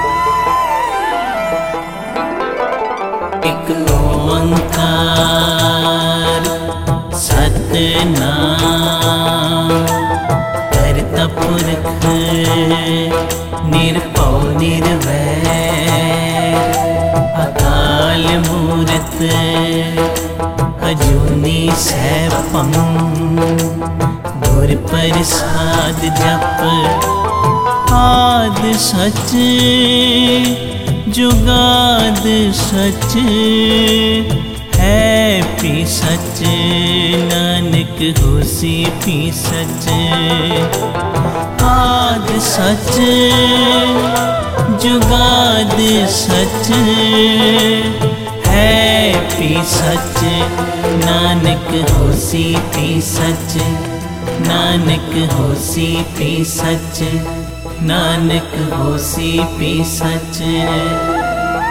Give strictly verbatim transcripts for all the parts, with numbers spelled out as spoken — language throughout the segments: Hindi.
एक ओंकार सतनाम करता पुरख निरभौ निर्वैर अकाल मूरत अजूनी सैभं गुर प्रसाद जप आद सच जुगाद सच है पी सच नानक होसी पी सच आद सच जुगाद सच है पी सच नानक होसी पी सच नानक होसी पी सच नानक होसी पी सच।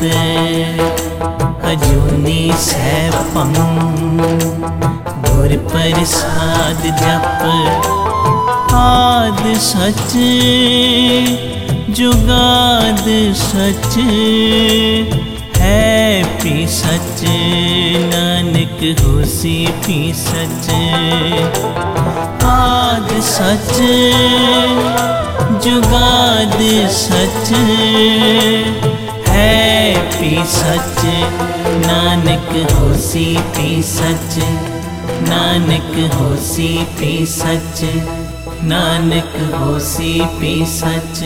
अजूनी सैपं गुर प्रसाद जप। आद सच जुगाद सच है पी सच, नानक होसी पी सच। आद सच जुगाद सच है पी सच, नानक होसी पी सच। नानक होसी पी सच, नानक होसी पी सच।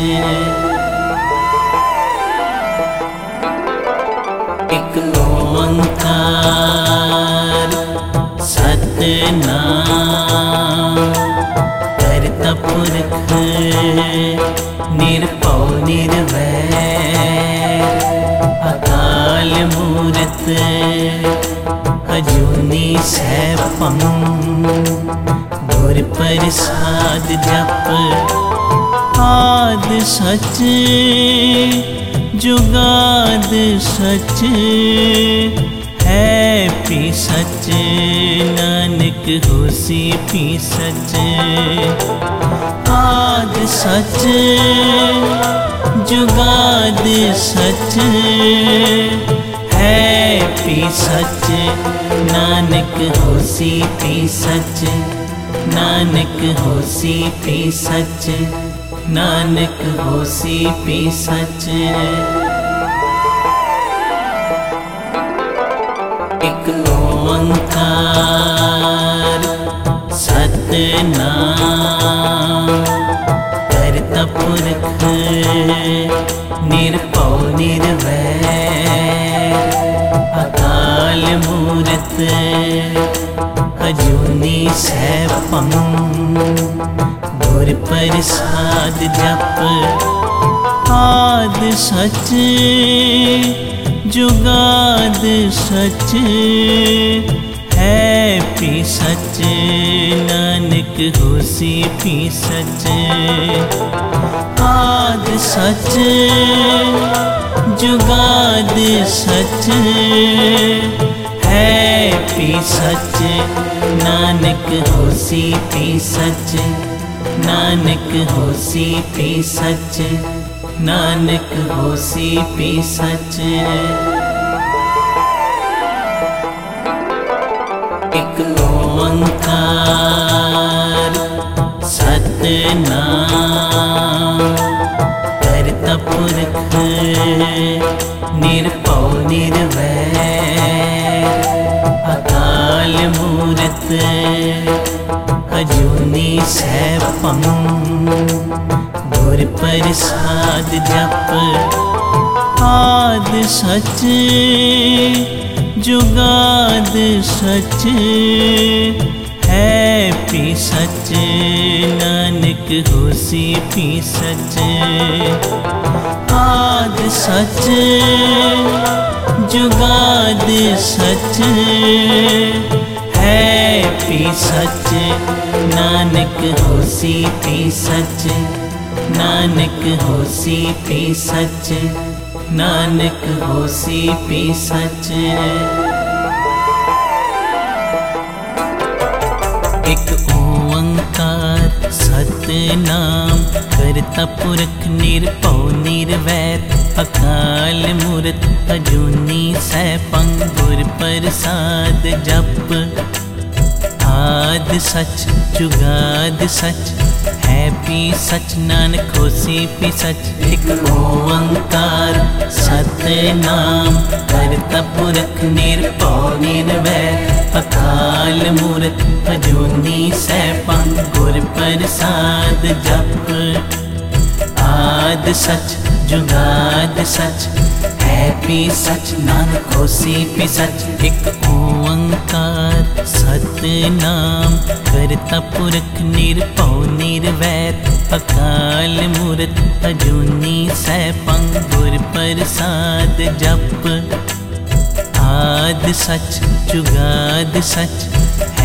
एक ओंकार सतनाम करता पुरख निरभौ निर्वैर अकाल मूरत अजूनी सैपं गुर प्रसाद जप। आद सच जुगाद सच है पी सच, नानक होसी पी सच। आद सच जुगाद सच है पी सच, नानक होसी पी सच। नानक होसी पी सच, नानक होसी पी सच। एक ओंकार सतनाम करता पुरख निरभौ निर्वैर अकाल मूरत अजूनी सैपं गुर प्रसाद जप। आद सच जुगाद सच है पी सच, नानक होसी पी सच। आद सच जुगाद सच है पी सच, नानक होसी पी सच। नानक होसी पी सच, नानक होसी पी सच। एक ओंकार सतनाम करता पुरख निरभौ निर्वैर अकाल मूरत अजूनी सैपं गुर प्रसाद जप। आद सच जुगाद सच है पी सच, नानक होसी पी सच। आद सच जुगाद सच है पी सच, नानक होसी पी सच। नानक होसी पी सच, नानक होसी पी सच। एक ओंकार सतनाम करता पुरख निरभौ निर्वैर अकाल मूरत अजूनी सैपं गुर प्रसाद जप। आद सच जुगाद सच है पी सच, नानक होसी पी सच। एक ओंकार सतनाम करता पुरख निरभौ निर्वैर अकाल मूरत अजूनी सैपं गुर प्रसाद जप। आद सच जुगाद सच है पी सच, नानक होसी पी सच। एक ओंकार सतनाम करता पुरख निरभौ निर्वैर अकाल मूरत अजूनी सैपं गुर प्रसाद जप। आद सच जुगाद सच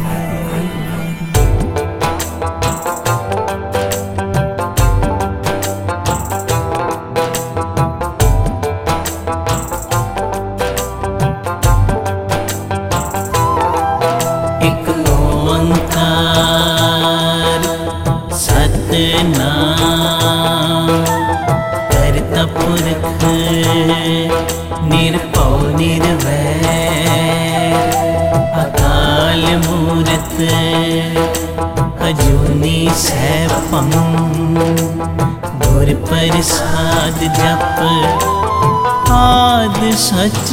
एक ओंकार सतनाम करता पुरख निरभउ निर्वैर अकाल मूरत अजूनी सैभं गुर प्रसाद जप आद सच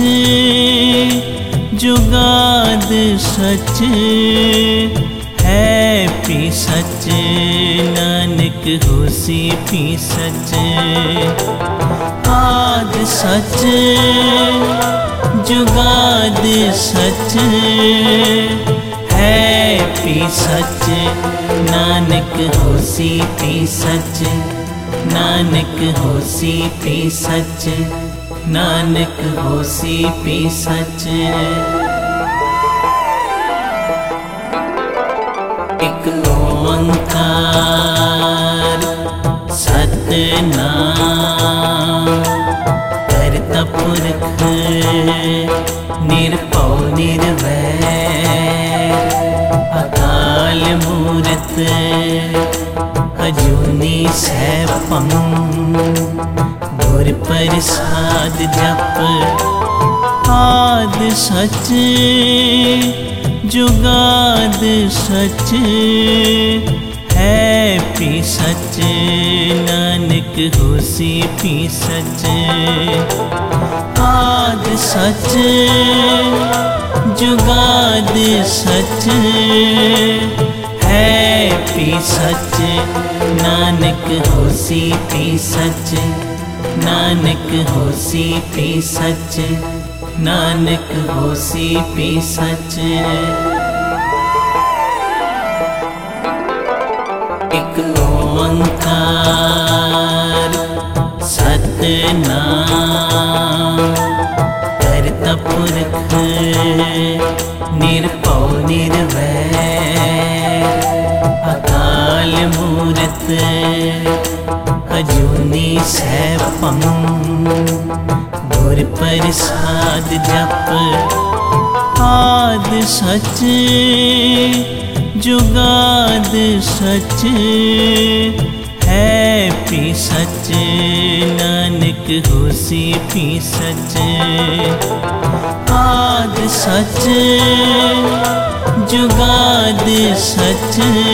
जुगाद सच है पी सच नानक होसी भी सच। आद सच जुगाद सच है भी सच नानक होसी भी सच। नानक होसी भी सच नानक होसी भी सच। एक ओंकार सतनाम करता पुरख निरभौ निर्वैर अकाल मूरत अजूनी सैभं गुर प्रसाद जप। आद सच जुगाद सच है भी सच नानक होसी भी सच। आद सच जुगाद सच है भी सच नानक होसी भी सच। नानक होसी भी सच नानक होसी भी सच। एक ओंकार सतनाम करता पुरख निरभौ निर्वैर अकाल मूरत अजूनी सैभं गुर प्रसाद जप। आद सच जुगाद सच है भी सच नानक होसी भी सच। आद सच जुगाद सच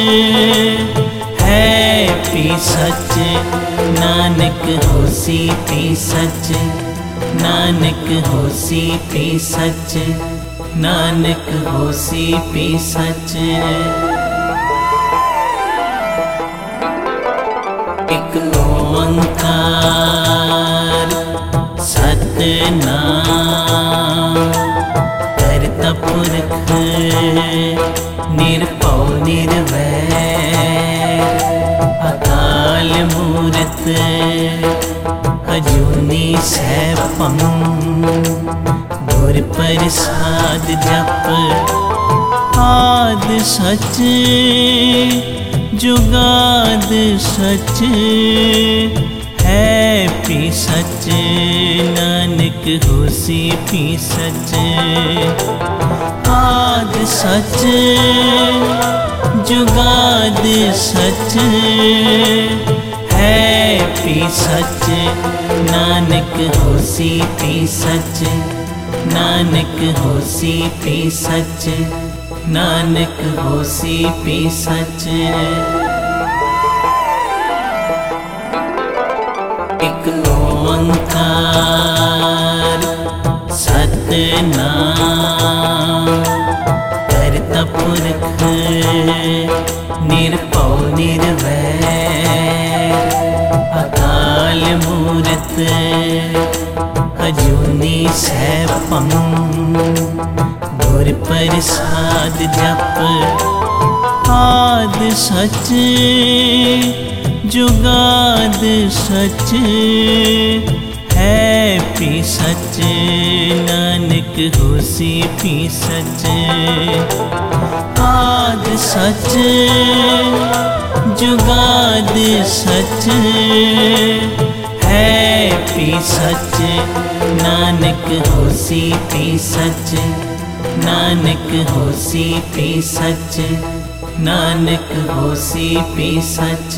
है भी सच नानक होसी भी सच। नानक होसी भी सच नानक होसी भी सच। एक ओंकार सतनाम करता पुरख निरभौ निर्वैर अकाल मूरत अजूनी सैभं गुर प्रसाद जप। आद सच जुगाद सच है भी सच नानक होसी भी सच। आद सच जुगाद सच है भी सच नानक होसी भी सच। नानक होसी भी सच नानक होसी भी सच। एक ओंकार सतनाम करता पुरख निरभौ निर्वैर अकाल मूरत अजूनी सैभं गुर प्रसाद जप। आद सच जुगाद सच है भी सच नानक होसी भी सच। आद सच जुगाद सच है भी सच नानक होसी भी सच। नानक होसी भी सच नानक होसी भी सच।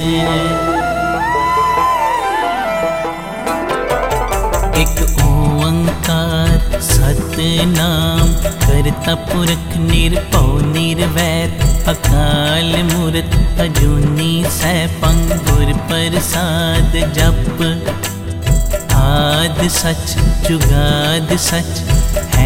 एक ओंकार सतनाम करता पुरख निरभौ निर्वैर अकाल मूरत अजूनी सैभं गुर प्रसाद जप। आद सच जुगाद सच है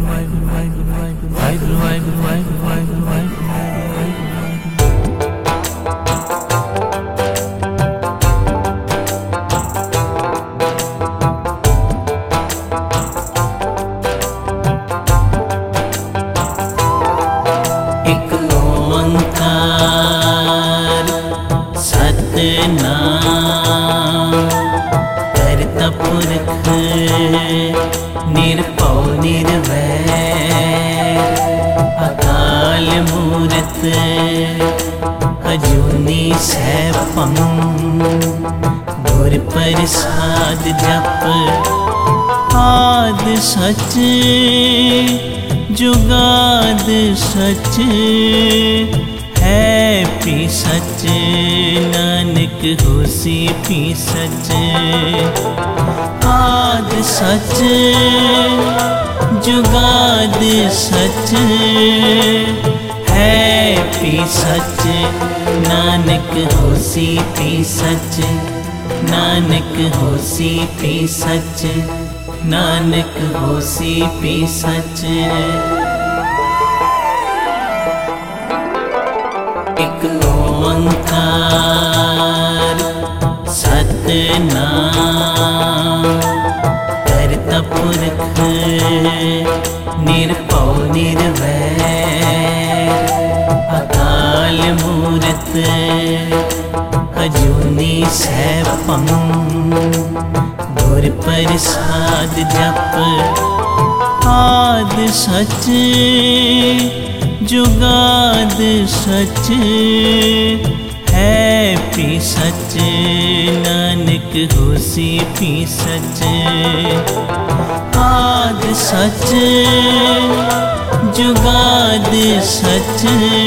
एक ओंकार सतनाम करता पुरख निरभौ निर्वैर अकाल मूरत अजूनी सैभं गुर प्रसाद जप आद सच जुगाद सच है पी सच नानक होसी पी सच आद सच जुगाद सच है पी सच नानक होसी पी सच नानक होसी पी सच नानक होसी पी सच एक ओंकार सतनाम करता पुरख निरभौ निर्वैर अकाल मूरत अजूनी सैभं गुर प्रसाद जप आद सच जुगाद सच है पी सच नानक होसी पी सच आद सच जुगाद सच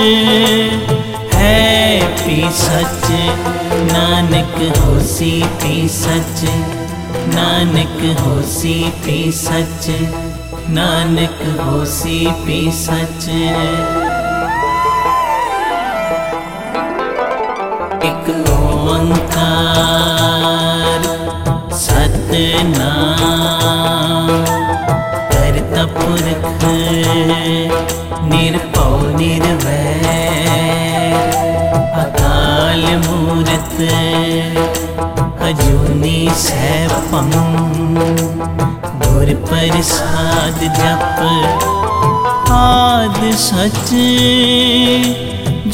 है पी सच नानक होसी पी सच नानक होसी पी सच नानक होसी पी सच एक ओंकार सतनाम करता पुरख निरभौ निर्वैर अकाल मूरत अजूनी सैभं गुर प्रसाद जप आद सच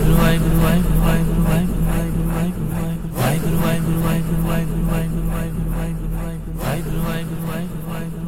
वाहिगुरु वाहिगुरु वाहिगुरु वाहिगुरु वाहिगुरु वाहिगुरु वाहिगुरु वाहिगुरु वाहिगुरु वाहिगुरु वाहिगुरु वाहिगुरु वाहिगुरु वाहिगुरु वाहिगुरु वाहिगुरु वाहिगुरु वाहिगुरु वाहिगुरु